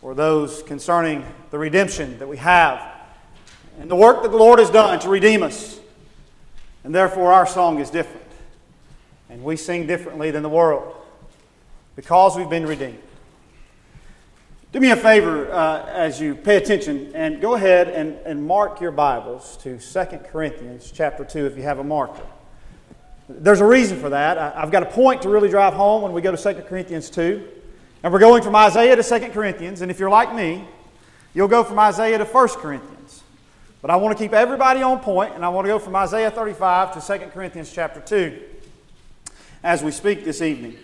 or those concerning the redemption that we have and the work that the Lord has done to redeem us. And therefore our song is different. And we sing differently than the world because we've been redeemed. Do me a favor as you pay attention and go ahead and mark your Bibles to 2 Corinthians chapter 2 if you have a marker. There's a reason for that. I've got a point to really drive home when we go to 2 Corinthians 2. And we're going from Isaiah to 2 Corinthians. And if you're like me, you'll go from Isaiah to 1 Corinthians. But I want to keep everybody on point, and I want to go from Isaiah 35 to 2 Corinthians chapter 2 as we speak this evening.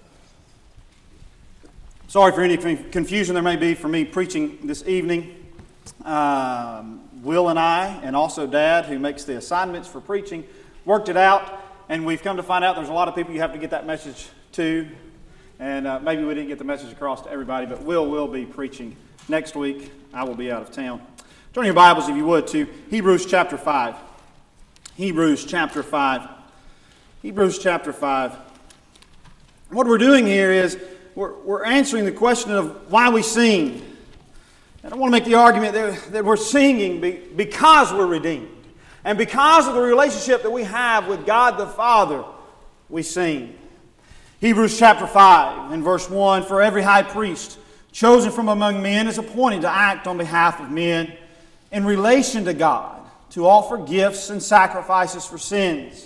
Sorry for any confusion there may be for me preaching this evening. Will and I, and also Dad, who makes the assignments for preaching, worked it out, and we've come to find out there's a lot of people you have to get that message to, and maybe we didn't get the message across to everybody, but Will will be preaching next week. I will be out of town. Turn your Bibles, if you would, to Hebrews chapter 5. Hebrews chapter 5. Hebrews chapter 5. What we're doing here is we're answering the question of why we sing. I don't want to make the argument that we're singing because we're redeemed. And because of the relationship that we have with God the Father, we sing. Hebrews chapter 5 and verse 1, "For every high priest chosen from among men is appointed to act on behalf of men in relation to God, to offer gifts and sacrifices for sins.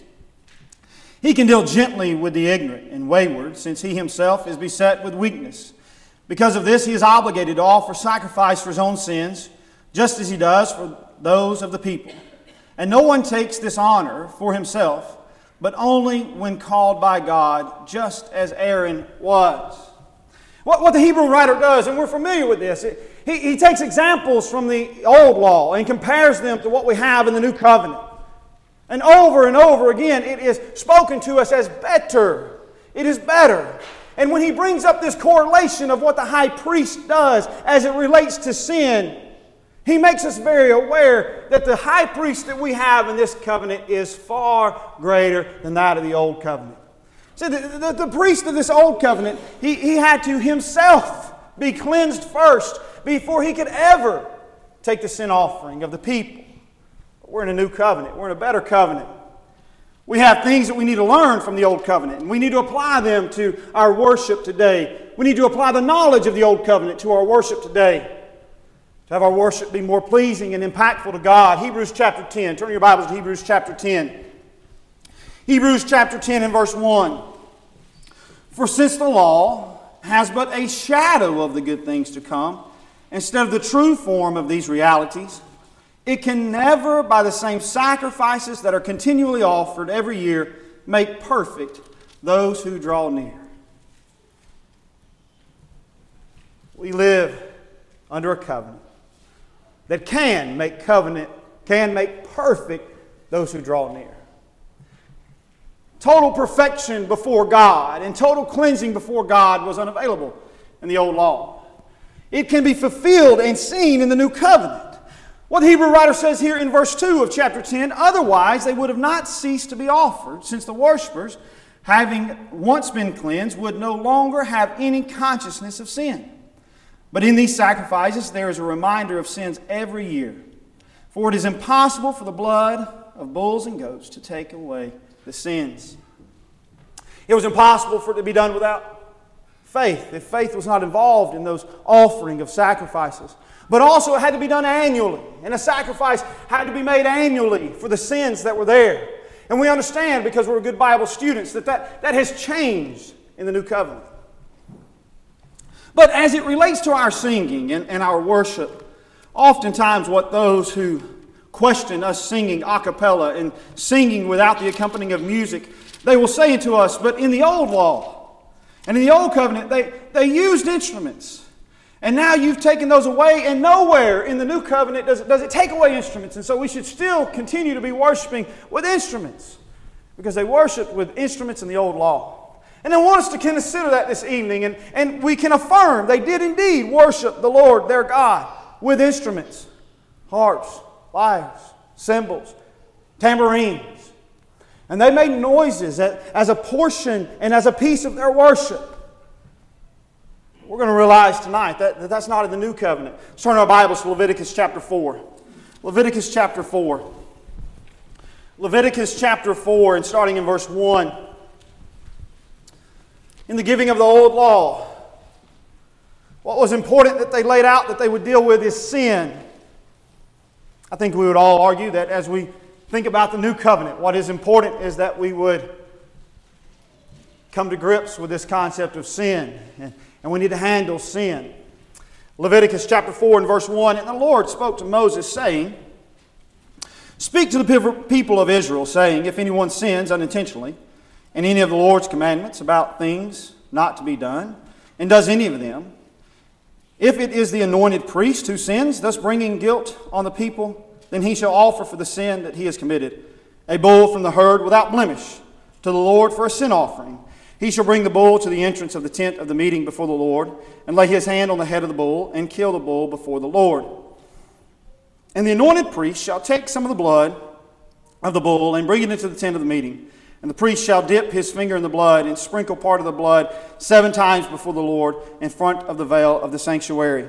He can deal gently with the ignorant and wayward, since he himself is beset with weakness. Because of this, he is obligated to offer sacrifice for his own sins, just as he does for those of the people. And no one takes this honor for himself, but only when called by God, just as Aaron was." What the Hebrew writer does, and we're familiar with this, he takes examples from the old law and compares them to what we have in the new covenant. And over again, it is spoken to us as better. It is better. And when he brings up this correlation of what the high priest does as it relates to sin, he makes us very aware that the high priest that we have in this covenant is far greater than that of the old covenant. So the priest of this old covenant, he had to himself be cleansed first before he could ever take the sin offering of the people. We're in a new covenant. We're in a better covenant. We have things that we need to learn from the old covenant, and we need to apply them to our worship today. We need to apply the knowledge of the old covenant to our worship today, to have our worship be more pleasing and impactful to God. Hebrews chapter 10. Turn your Bibles to Hebrews chapter 10. Hebrews chapter 10 and verse 1. "For since the law has but a shadow of the good things to come, instead of the true form of these realities, it can never, by the same sacrifices that are continually offered every year, make perfect those who draw near." We live under a covenant that can make perfect those who draw near. Total perfection before God and total cleansing before God was unavailable in the old law. It can be fulfilled and seen in the new covenant. What the Hebrew writer says here in verse 2 of chapter 10, "Otherwise they would have not ceased to be offered, since the worshipers, having once been cleansed, would no longer have any consciousness of sin. But in these sacrifices there is a reminder of sins every year. For it is impossible for the blood of bulls and goats to take away the sins." It was impossible for it to be done without faith, if faith was not involved in those offering of sacrifices. But also it had to be done annually, and a sacrifice had to be made annually for the sins that were there. And we understand, because we're good Bible students, that has changed in the new covenant. But as it relates to our singing and our worship, oftentimes what those who question us singing a cappella and singing without the accompanying of music, they will say to us, "But in the old law and in the old covenant, they used instruments. And now you've taken those away, and nowhere in the new covenant does it take away instruments. And so we should still continue to be worshiping with instruments, because they worshiped with instruments in the old law." And I want us to consider that this evening, and we can affirm they did indeed worship the Lord their God with instruments, harps, lyres, cymbals, tambourines. And they made noises as a portion and as a piece of their worship. we're going to realize tonight that that's not in the New Covenant. Let's turn our Bibles to Leviticus chapter 4. Leviticus chapter 4. Leviticus chapter 4, and starting in verse 1. In the giving of the old law, what was important that they laid out that they would deal with is sin. I think we would all argue that as we think about the New Covenant, what is important is that we would come to grips with this concept of sin. And we need to handle sin. Leviticus chapter 4 and verse 1. And the Lord spoke to Moses, saying, Speak to the people of Israel, saying, If anyone sins unintentionally in any of the Lord's commandments about things not to be done, and does any of them, if it is the anointed priest who sins, thus bringing guilt on the people, then he shall offer for the sin that he has committed a bull from the herd without blemish to the Lord for a sin offering. He shall bring the bull to the entrance of the tent of the meeting before the Lord, and lay his hand on the head of the bull, and kill the bull before the Lord. And the anointed priest shall take some of the blood of the bull, and bring it into the tent of the meeting. And the priest shall dip his finger in the blood, and sprinkle part of the blood 7 times before the Lord in front of the veil of the sanctuary.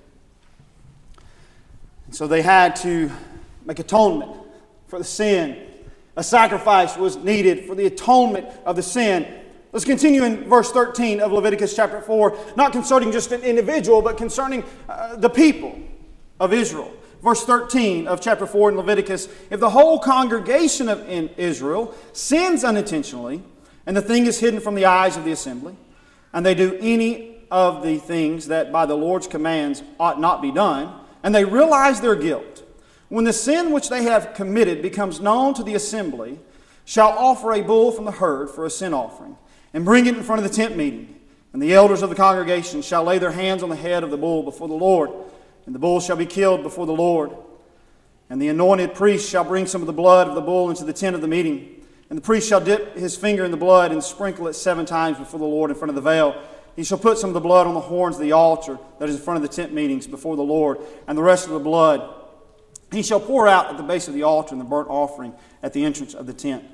And so they had to make atonement for the sin. A sacrifice was needed for the atonement of the sin. Let's continue in verse 13 of Leviticus chapter 4, not concerning just an individual, but concerning the people of Israel. Verse 13 of chapter 4 in Leviticus, If the whole congregation of Israel sins unintentionally, and the thing is hidden from the eyes of the assembly, and they do any of the things that by the Lord's commands ought not be done, and they realize their guilt, when the sin which they have committed becomes known to the assembly, shall offer a bull from the herd for a sin offering, and bring it in front of the tent meeting. And the elders of the congregation shall lay their hands on the head of the bull before the Lord, and the bull shall be killed before the Lord. And the anointed priest shall bring some of the blood of the bull into the tent of the meeting. And the priest shall dip his finger in the blood and sprinkle it 7 times before the Lord in front of the veil. He shall put some of the blood on the horns of the altar that is in front of the tent meetings before the Lord, and the rest of the blood he shall pour out at the base of the altar in the burnt offering at the entrance of the tent.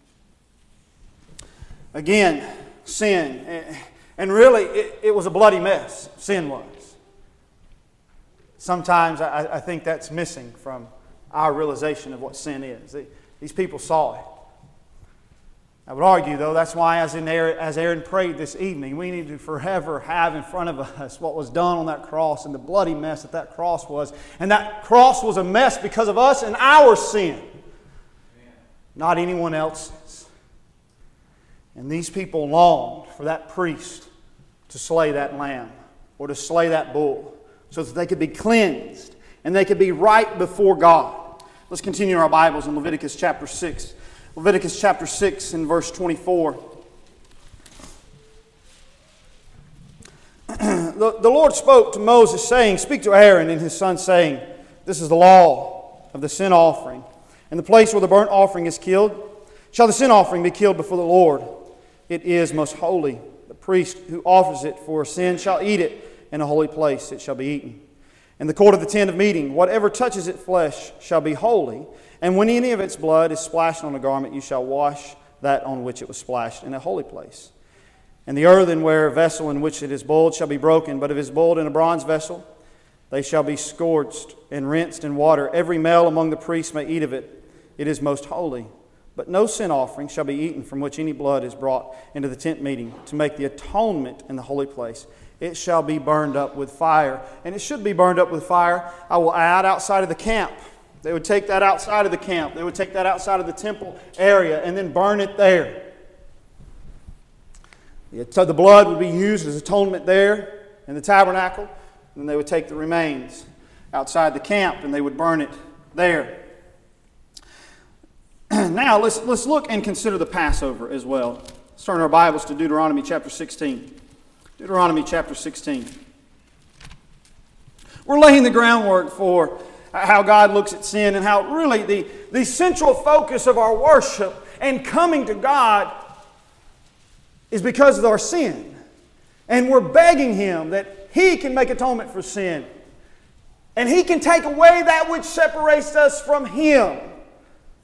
Again, sin. And really, it was a bloody mess. Sin was. Sometimes I think that's missing from our realization of what sin is. These people saw it. I would argue, though, that's why as Aaron prayed this evening, we need to forever have in front of us what was done on that cross and the bloody mess that cross was. And that cross was a mess because of us and our sin, not anyone else's. And these people longed for that priest to slay that lamb or to slay that bull, so that they could be cleansed and they could be right before God. Let's continue our Bibles in Leviticus chapter 6. Leviticus chapter 6 and verse 24. The Lord spoke to Moses, saying, Speak to Aaron and his sons, saying, This is the law of the sin offering. In the place where the burnt offering is killed, shall the sin offering be killed before the Lord. It is most holy. The priest who offers it for sin shall eat it. In a holy place it shall be eaten. In the court of the tent of meeting, whatever touches its flesh shall be holy. And when any of its blood is splashed on a garment, you shall wash that on which it was splashed in a holy place. And the earthenware vessel in which it is boiled shall be broken, but if it is boiled in a bronze vessel, they shall be scourged and rinsed in water. Every male among the priests may eat of it. It is most holy. But no sin offering shall be eaten from which any blood is brought into the tent meeting to make the atonement in the holy place. It shall be burned up with fire. And it should be burned up with fire, I will add, outside of the camp. They would take that outside of the camp. They would take that outside of the temple area and then burn it there. So the blood would be used as atonement there in the tabernacle. And then they would take the remains outside the camp and they would burn it there. Now let's look and consider the Passover as well. Let's turn our Bibles to Deuteronomy chapter 16. Deuteronomy chapter 16. We're laying the groundwork for how God looks at sin and how really the central focus of our worship and coming to God is because of our sin. And we're begging Him that He can make atonement for sin. And He can take away that which separates us from Him.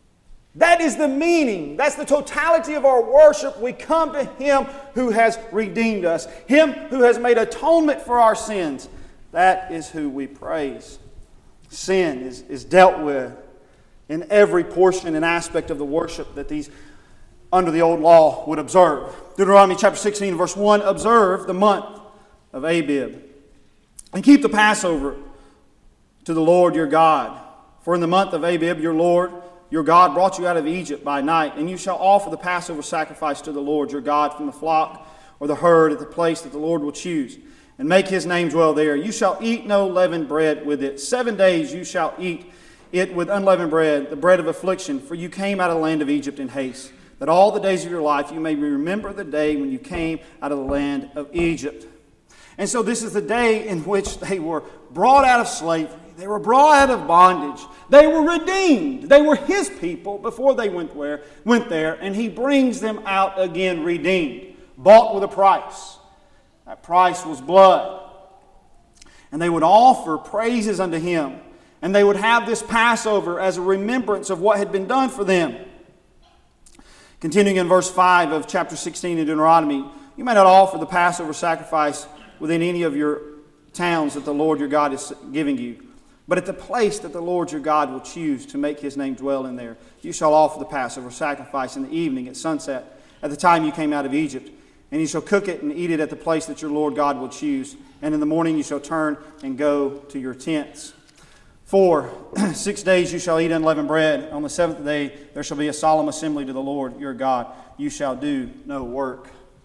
That is the meaning. That's the totality of our worship. We come to Him who has redeemed us, Him who has made atonement for our sins. That is who we praise. Sin is dealt with in every portion and aspect of the worship that these under the old law would observe. Deuteronomy chapter 16 verse 1, observe the month of Abib and keep the Passover to the Lord your God. For in the month of Abib your Lord your God brought you out of Egypt by night, and you shall offer the Passover sacrifice to the Lord your God from the flock or the herd at the place that the Lord will choose, and make His name dwell there. You shall eat no leavened bread with it. 7 days you shall eat it with unleavened bread, the bread of affliction, for you came out of the land of Egypt in haste, that all the days of your life you may remember the day when you came out of the land of Egypt. And so this is the day in which they were brought out of slavery. They were brought out of bondage. They were redeemed. They were His people before they went there, and He brings them out again redeemed, bought with a price. That price was blood. And they would offer praises unto Him, and they would have this Passover as a remembrance of what had been done for them. Continuing in verse 5 of chapter 16 in Deuteronomy, you may not offer the Passover sacrifice within any of your towns that the Lord your God is giving you, but at the place that the Lord your God will choose to make His name dwell in there, you shall offer the Passover sacrifice in the evening at sunset, at the time you came out of Egypt. And you shall cook it and eat it at the place that your Lord God will choose. And in the morning you shall turn and go to your tents. 4, 6 days you shall eat unleavened bread. On the 7th day there shall be a solemn assembly to the Lord your God. You shall do no work.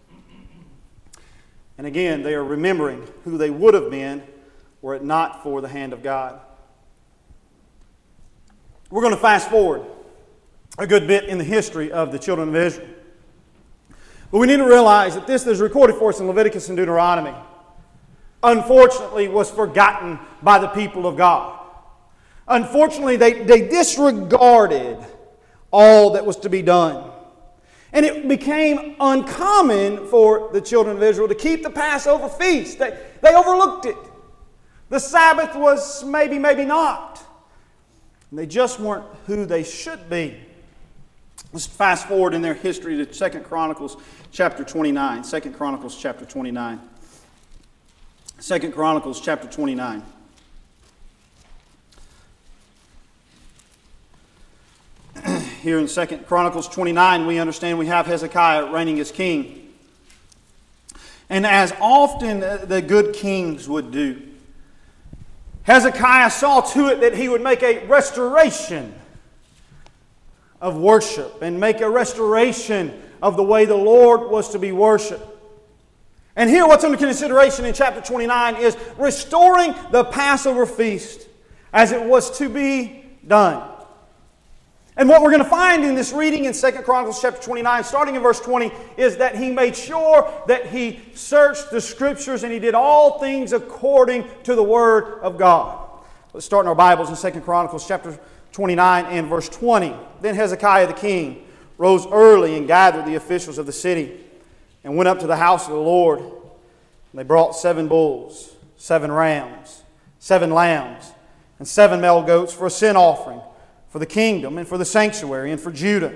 And again, they are remembering who they would have been were it not for the hand of God. We're going to fast forward a good bit in the history of the children of Israel. But we need to realize that this is recorded for us in Leviticus and Deuteronomy, unfortunately was forgotten by the people of God. Unfortunately, they disregarded all that was to be done. And it became uncommon for the children of Israel to keep the Passover feast. They overlooked it. The Sabbath was maybe not. And they just weren't who they should be. Let's fast forward in their history to 2 Chronicles chapter 29. 2 Chronicles chapter 29. 2 Chronicles chapter 29. Here in 2 Chronicles 29, we understand we have Hezekiah reigning as king. And as often the good kings would do, Hezekiah saw to it that he would make a restoration of worship and make a restoration of the way the Lord was to be worshipped. And here what's under consideration in chapter 29 is restoring the Passover feast as it was to be done. And what we're going to find in this reading in 2 Chronicles chapter 29, starting in verse 20, is that he made sure that he searched the Scriptures and he did all things according to the Word of God. Let's start in our Bibles in 2 Chronicles chapter 29 and verse 20. Then Hezekiah the king rose early and gathered the officials of the city and went up to the house of the Lord. And they brought 7 bulls, 7 rams, 7 lambs, and 7 male goats for a sin offering, for the kingdom and for the sanctuary and for Judah.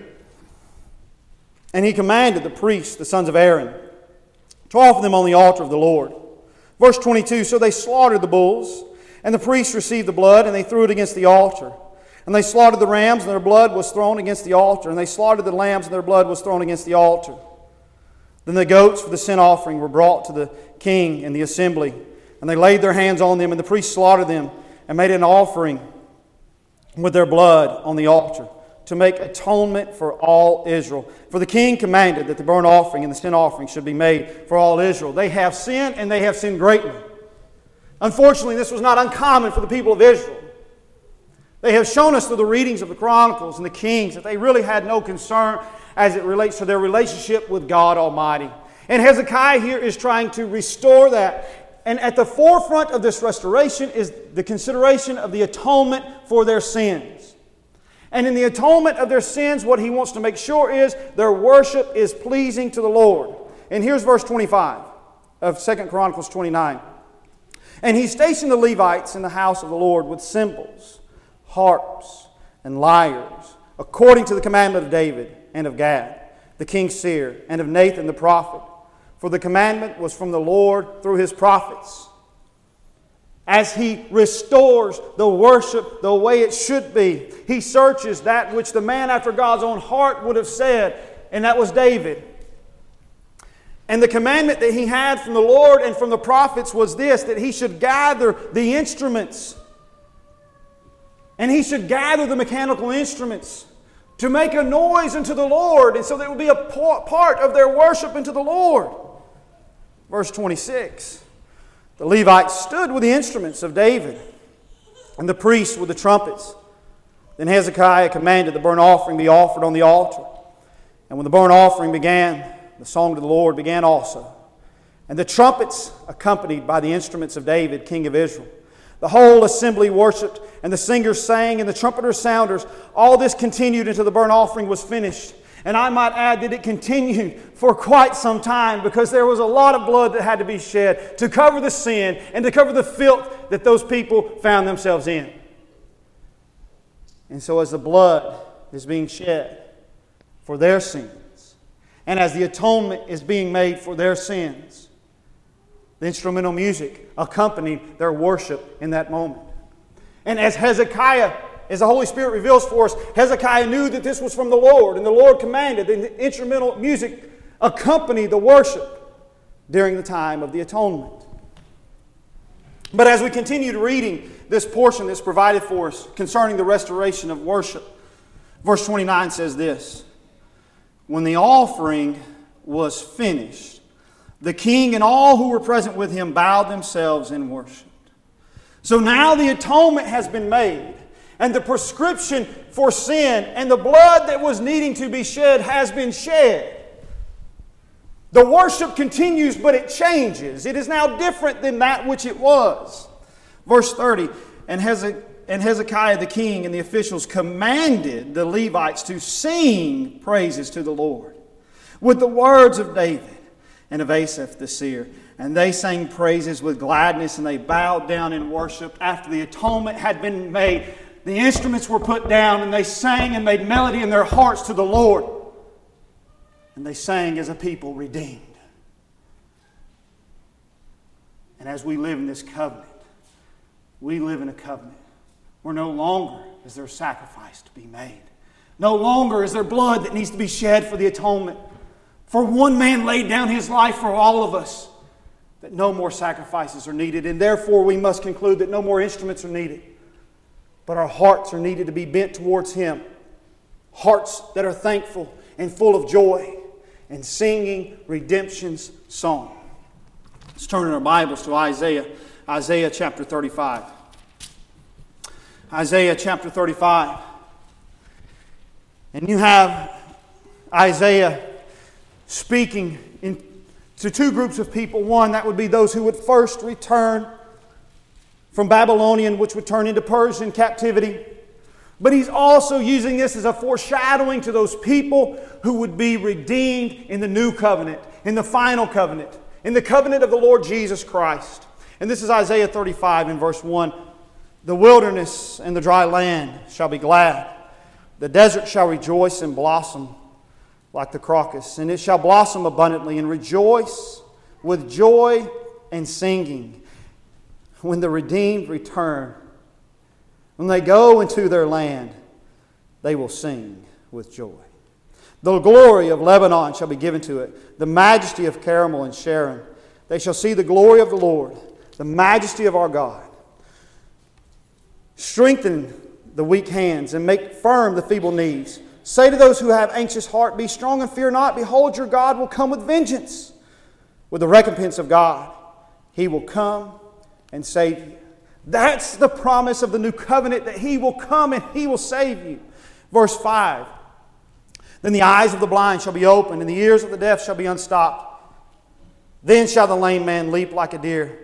And he commanded the priests, the sons of Aaron, to offer them on the altar of the Lord. Verse 22, so they slaughtered the bulls, and the priests received the blood, and they threw it against the altar. And they slaughtered the rams, and their blood was thrown against the altar. And they slaughtered the lambs, and their blood was thrown against the altar. Then the goats for the sin offering were brought to the king and the assembly. And they laid their hands on them, and the priests slaughtered them, and made an offering with their blood on the altar to make atonement for all Israel. For the king commanded that the burnt offering and the sin offering should be made for all Israel. They have sinned, and they have sinned greatly. Unfortunately, this was not uncommon for the people of Israel. They have shown us through the readings of the Chronicles and the Kings that they really had no concern as it relates to their relationship with God Almighty. And Hezekiah here is trying to restore that. And at the forefront of this restoration is the consideration of the atonement for their sins. And in the atonement of their sins, what he wants to make sure is their worship is pleasing to the Lord. And here's verse 25 of 2 Chronicles 29. And he stationed the Levites in the house of the Lord with cymbals, harps, and lyres, according to the commandment of David and of Gad, the king's seer, and of Nathan the prophet. For the commandment was from the Lord through His prophets. As He restores the worship the way it should be, He searches that which the man after God's own heart would have said, and that was David. And the commandment that he had from the Lord and from the prophets was this, that he should gather the instruments. And he should gather the mechanical instruments to make a noise unto the Lord, and so that it would be a part of their worship unto the Lord. Verse 26. The Levites stood with the instruments of David, and the priests with the trumpets. Then Hezekiah commanded the burnt offering be offered on the altar. And when the burnt offering began, the song to the Lord began also. And the trumpets accompanied by the instruments of David, king of Israel. The whole assembly worshipped, and the singers sang, and the trumpeters sounders. All this continued until the burnt offering was finished. And I might add that it continued for quite some time, because there was a lot of blood that had to be shed to cover the sin and to cover the filth that those people found themselves in. And so as the blood is being shed for their sins, and as the atonement is being made for their sins, the instrumental music accompanied their worship in that moment. And as Hezekiah, as the Holy Spirit reveals for us, Hezekiah knew that this was from the Lord, and the Lord commanded, and the instrumental music accompanied the worship during the time of the atonement. But as we continued reading this portion that's provided for us concerning the restoration of worship, verse 29 says this: when the offering was finished, the king and all who were present with him bowed themselves and worshipped. So now the atonement has been made, and the prescription for sin and the blood that was needing to be shed has been shed. The worship continues, but it changes. It is now different than that which it was. Verse 30, and Hezekiah the king and the officials commanded the Levites to sing praises to the Lord with the words of David and of Asaph the seer. And they sang praises with gladness, and they bowed down in worship. After the atonement had been made, the instruments were put down, and they sang and made melody in their hearts to the Lord. And they sang as a people redeemed. And as we live in this covenant, we live in a covenant where no longer is there sacrifice to be made. No longer is there blood that needs to be shed for the atonement. For one man laid down his life for all of us, that no more sacrifices are needed. And therefore we must conclude that no more instruments are needed. But our hearts are needed to be bent towards Him. Hearts that are thankful and full of joy and singing redemption's song. Let's turn in our Bibles to Isaiah chapter 35. Isaiah chapter 35. And you have Isaiah speaking to two groups of people. One, that would be those who would first return from Babylonian, which would turn into Persian captivity. But he's also using this as a foreshadowing to those people who would be redeemed in the new covenant, in the final covenant, in the covenant of the Lord Jesus Christ. And this is Isaiah 35 in verse 1. The wilderness and the dry land shall be glad. The desert shall rejoice and blossom like the crocus, and it shall blossom abundantly and rejoice with joy and singing. When the redeemed return, when they go into their land, they will sing with joy. The glory of Lebanon shall be given to it, the majesty of Carmel and Sharon. They shall see the glory of the Lord, the majesty of our God. Strengthen the weak hands and make firm the feeble knees. Say to those who have anxious heart, be strong and fear not. Behold, your God will come with vengeance. With the recompense of God, He will come and save you. That's the promise of the new covenant, that He will come and He will save you. Verse 5. Then the eyes of the blind shall be opened, and the ears of the deaf shall be unstopped. Then shall the lame man leap like a deer,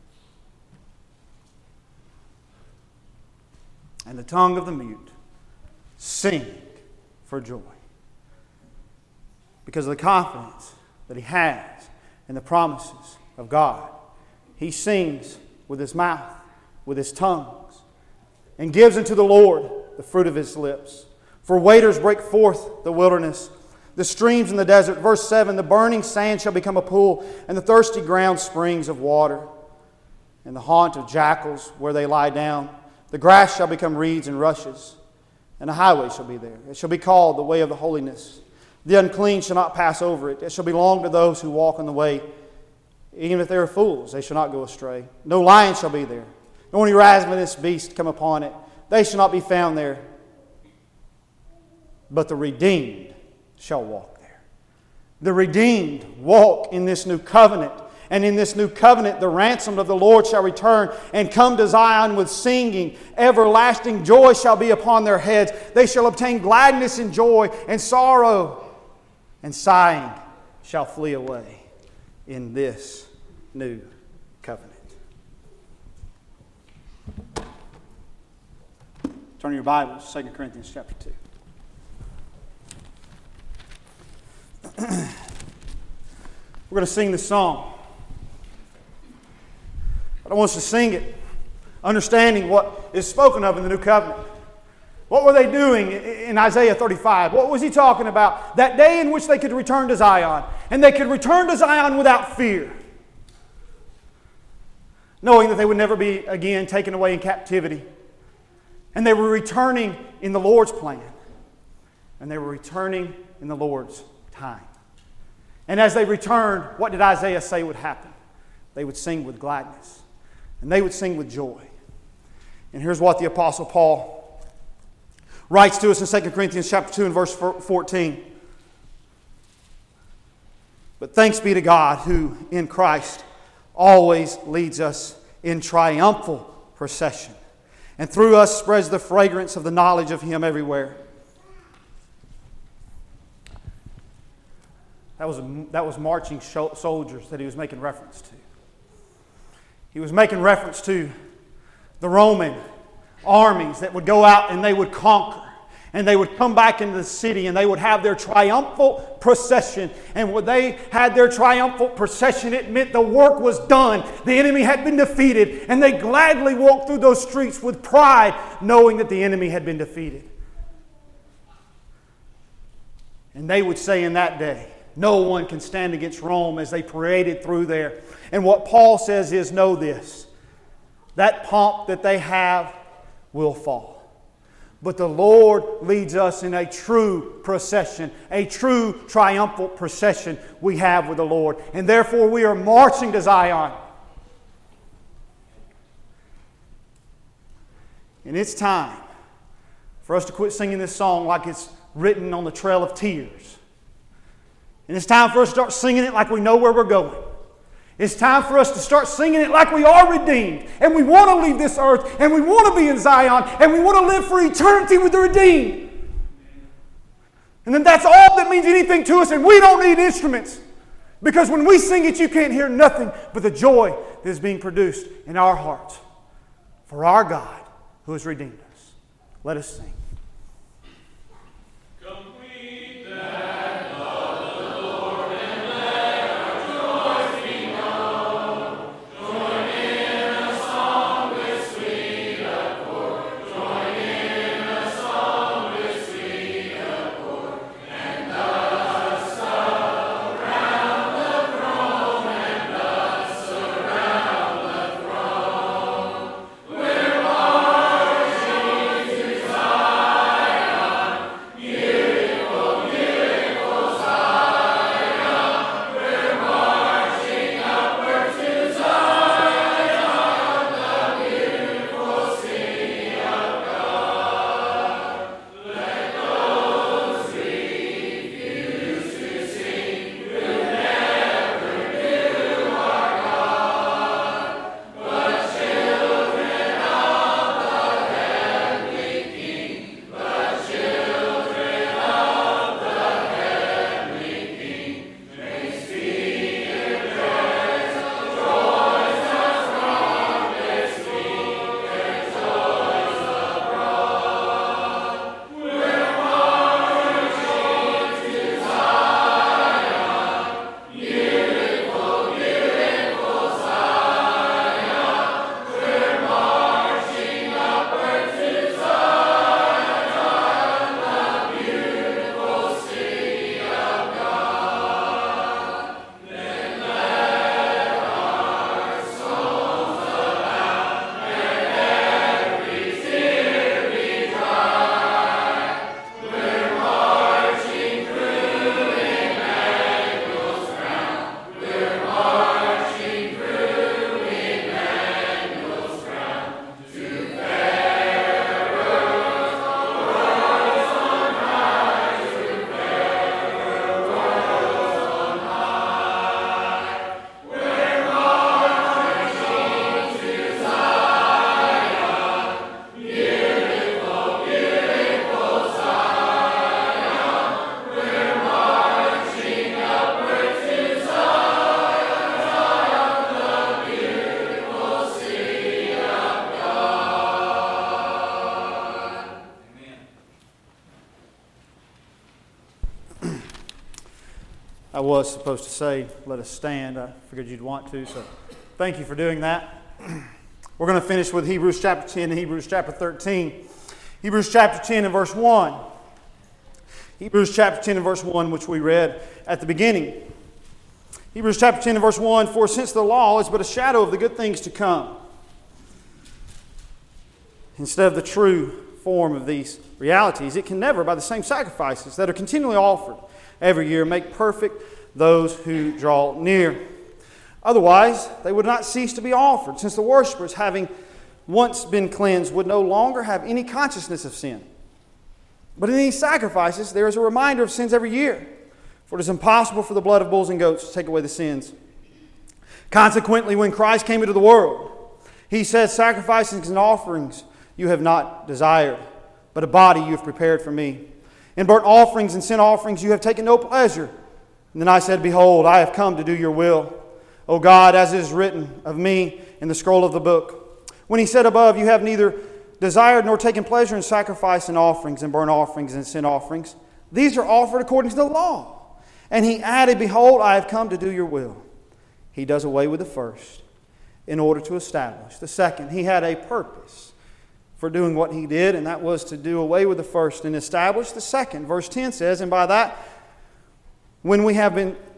and the tongue of the mute sing for joy. Because of the confidence that he has in the promises of God, he sings with his mouth, with his tongues, and gives unto the Lord the fruit of his lips. For waters break forth the wilderness, the streams in the desert. Verse 7, the burning sand shall become a pool, and the thirsty ground springs of water. And the haunt of jackals where they lie down. The grass shall become reeds and rushes, and a highway shall be there. It shall be called the way of the holiness. The unclean shall not pass over it. It shall belong to those who walk on the way. Even if they are fools, they shall not go astray. No lion shall be there, nor any ravenous beast come upon it. They shall not be found there. But the redeemed shall walk there. The redeemed walk in this new covenant. And in this new covenant, the ransomed of the Lord shall return and come to Zion with singing. Everlasting joy shall be upon their heads. They shall obtain gladness and joy, and sorrow and sighing shall flee away in this new covenant. Turn your Bibles to 2 Corinthians chapter 2. We're going to sing this song. But I want us to sing it, understanding what is spoken of in the New Covenant. What were they doing in Isaiah 35? What was he talking about? That day in which they could return to Zion. And they could return to Zion without fear. Knowing that they would never be again taken away in captivity. And they were returning in the Lord's plan. And they were returning in the Lord's time. And as they returned, what did Isaiah say would happen? They would sing with gladness. And they would sing with joy. And here's what the Apostle Paul writes to us in 2 Corinthians chapter 2 and verse 14. But thanks be to God who in Christ always leads us in triumphal procession, and through us spreads the fragrance of the knowledge of Him everywhere. That was marching soldiers that he was making reference to. He was making reference to the Roman armies that would go out and they would conquer. And they would come back into the city and they would have their triumphal procession. And when they had their triumphal procession, it meant the work was done. The enemy had been defeated. And they gladly walked through those streets with pride, knowing that the enemy had been defeated. And they would say in that day, no one can stand against Rome, as they paraded through there. And what Paul says is, know this, that pomp that they have will fall. But the Lord leads us in a true procession, a true triumphal procession we have with the Lord. And therefore we are marching to Zion. And it's time for us to quit singing this song like it's written on the Trail of Tears. And it's time for us to start singing it like we know where we're going. It's time for us to start singing it like we are redeemed. And we want to leave this earth. And we want to be in Zion. And we want to live for eternity with the redeemed. And then that's all that means anything to us. And we don't need instruments. Because when we sing it, you can't hear nothing but the joy that is being produced in our hearts for our God who has redeemed us. Let us sing. We're marching to Zion. I was supposed to say, let us stand. I figured you'd want to, so thank you for doing that. We're going to finish with Hebrews chapter 10 and Hebrews chapter 13. Hebrews chapter 10 and verse 1. Hebrews chapter 10 and verse 1, which we read at the beginning. Hebrews chapter 10 and verse 1, for since the law is but a shadow of the good things to come, instead of the true form of these realities, it can never, by the same sacrifices that are continually offered every year, make perfect those who draw near. Otherwise, they would not cease to be offered, since the worshippers, having once been cleansed, would no longer have any consciousness of sin. But in these sacrifices, there is a reminder of sins every year, for it is impossible for the blood of bulls and goats to take away the sins. Consequently, when Christ came into the world, He said, sacrifices and offerings you have not desired, but a body you have prepared for me. In burnt offerings and sin offerings you have taken no pleasure. And then I said, behold, I have come to do your will, O God, as it is written of me in the scroll of the book. When He said above, you have neither desired nor taken pleasure in sacrifice and offerings and burnt offerings and sin offerings. These are offered according to the law. And He added, behold, I have come to do your will. He does away with the first in order to establish the second. He had a purpose for doing what He did, and that was to do away with the first and establish the second. Verse 10 says, and by that we have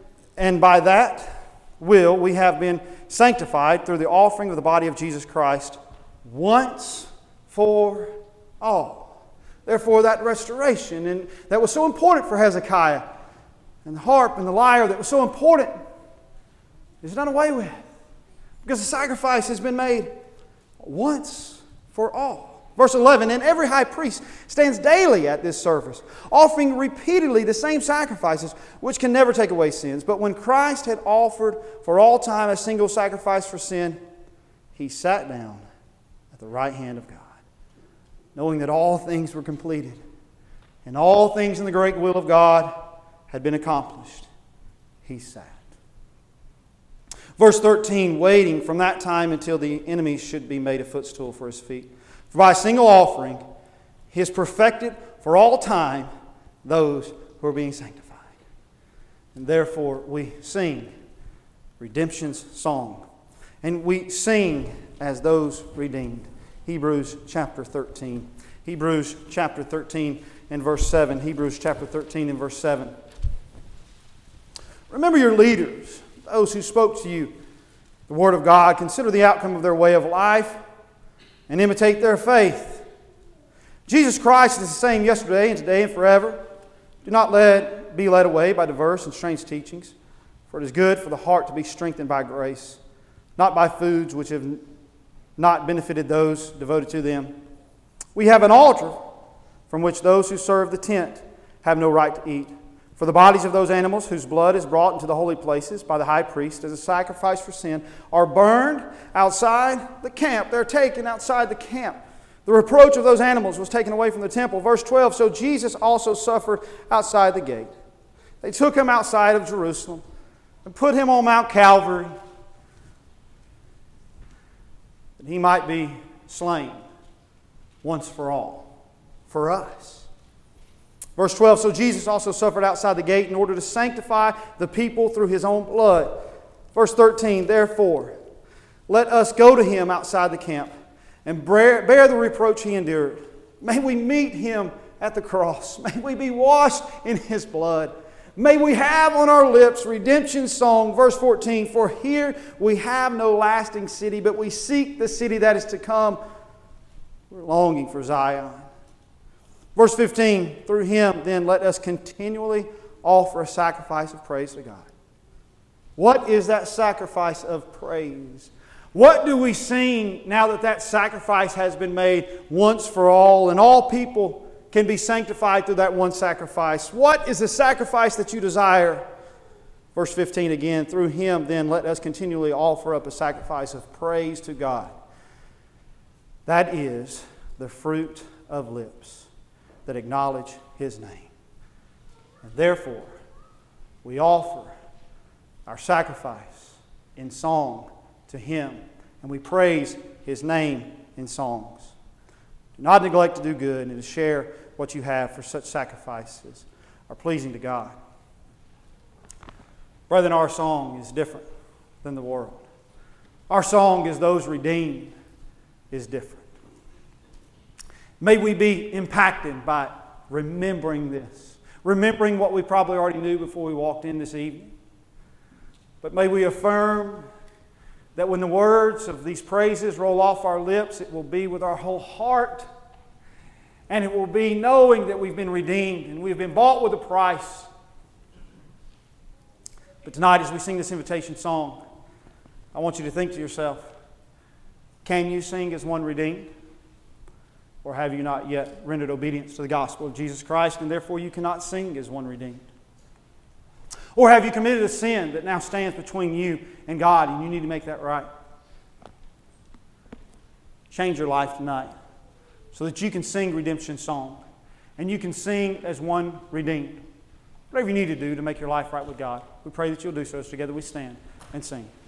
been sanctified through the offering of the body of Jesus Christ once for all. Therefore, that restoration and that was so important for Hezekiah, and the harp and the lyre that was so important, is done away with, because the sacrifice has been made once for all. Verse 11, and every high priest stands daily at this service, offering repeatedly the same sacrifices, which can never take away sins. But when Christ had offered for all time a single sacrifice for sin, He sat down at the right hand of God, knowing that all things were completed, and all things in the great will of God had been accomplished. He sat. Verse 13, waiting from that time until the enemies should be made a footstool for His feet. For by a single offering, He has perfected for all time those who are being sanctified. And therefore we sing redemption's song. And we sing as those redeemed. Hebrews chapter 13. Hebrews chapter 13 and verse 7. Hebrews chapter 13 and verse 7. Remember your leaders, those who spoke to you the Word of God. Consider the outcome of their way of life and imitate their faith. Jesus Christ is the same yesterday and today and forever. Do not be led away by diverse and strange teachings, for it is good for the heart to be strengthened by grace, not by foods which have not benefited those devoted to them. We have an altar from which those who serve the tent have no right to eat. For the bodies of those animals whose blood is brought into the holy places by the high priest as a sacrifice for sin are burned outside the camp. They're taken outside the camp. The reproach of those animals was taken away from the temple. Verse 12, so Jesus also suffered outside the gate. They took Him outside of Jerusalem and put Him on Mount Calvary that He might be slain once for all, for us. Verse 12, so Jesus also suffered outside the gate in order to sanctify the people through His own blood. Verse 13, therefore, let us go to Him outside the camp and bear the reproach He endured. May we meet Him at the cross. May we be washed in His blood. May we have on our lips redemption's song. Verse 14, for here we have no lasting city, but we seek the city that is to come. We're longing for Zion. Verse 15, through Him then let us continually offer a sacrifice of praise to God. What is that sacrifice of praise? What do we sing now that that sacrifice has been made once for all and all people can be sanctified through that one sacrifice? What is the sacrifice that you desire? Verse 15 again, through Him then let us continually offer up a sacrifice of praise to God. That is the fruit of lips that acknowledge His name. And therefore, we offer our sacrifice in song to Him, and we praise His name in songs. Do not neglect to do good and to share what you have, for such sacrifices are pleasing to God. Brethren, our song is different than the world. Our song as those redeemed is different. May we be impacted by remembering this. Remembering what we probably already knew before we walked in this evening. But may we affirm that when the words of these praises roll off our lips, it will be with our whole heart. And it will be knowing that we've been redeemed and we've been bought with a price. But tonight, as we sing this invitation song, I want you to think to yourself, can you sing as one redeemed? Or have you not yet rendered obedience to the gospel of Jesus Christ, and therefore you cannot sing as one redeemed? Or have you committed a sin that now stands between you and God, and you need to make that right? Change your life tonight so that you can sing redemption song, and you can sing as one redeemed. Whatever you need to do to make your life right with God, we pray that you'll do so as together we stand and sing.